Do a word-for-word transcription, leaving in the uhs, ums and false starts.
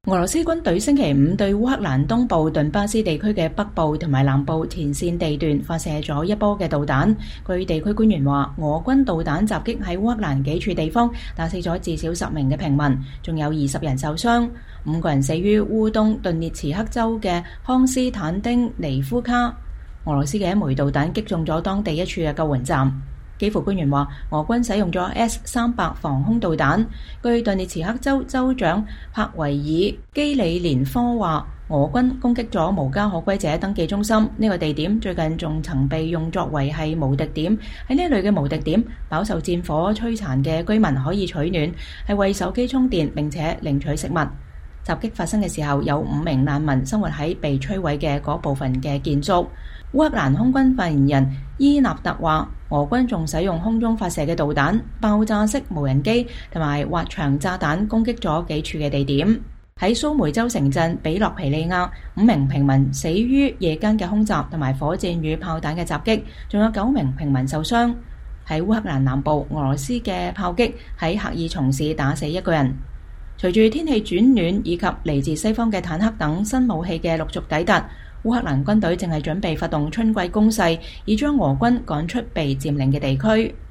俄羅斯軍隊星期五對烏克蘭東部頓巴斯地區嘅北部同埋南部前線地段發射咗一波嘅導彈。據地區官員話，俄軍導彈襲擊喺烏克蘭幾處地方，打死咗至少十名嘅平民，仲有二十人受傷。五個人死於烏東頓涅茨克州嘅康斯坦丁尼夫卡。俄羅斯嘅一枚導彈擊中咗當地一處嘅救援站。基輔官員話，俄軍使用咗 S 三百防空導彈。據頓涅茨克州州長帕維爾基里連科話，俄軍攻擊咗無家可歸者登記中心，呢、這個地點最近仲曾被用作為係無敵點。喺呢類嘅無敵點，飽受戰火摧殘嘅居民可以取暖，係為手機充電並且領取食物。襲擊發生嘅時候，有五名難民生活喺被摧毀嘅嗰部分嘅建築。烏克蘭空軍發言人伊納特話，俄軍仲使用空中發射嘅導彈、爆炸式無人機同埋滑翔炸彈攻擊咗幾處嘅地點。喺蘇梅州城鎮比洛皮利亞，五名平民死於夜間嘅空襲同埋火箭與炮彈嘅襲擊，仲有九名平民受傷。喺烏克蘭南部，俄羅斯嘅炮擊喺赫爾松市打死一個人。隨住天氣轉暖以及嚟自西方嘅坦克等新武器嘅陸續抵達，烏克蘭軍隊正係準備發動春季攻勢，以將俄軍趕出被佔領嘅地區。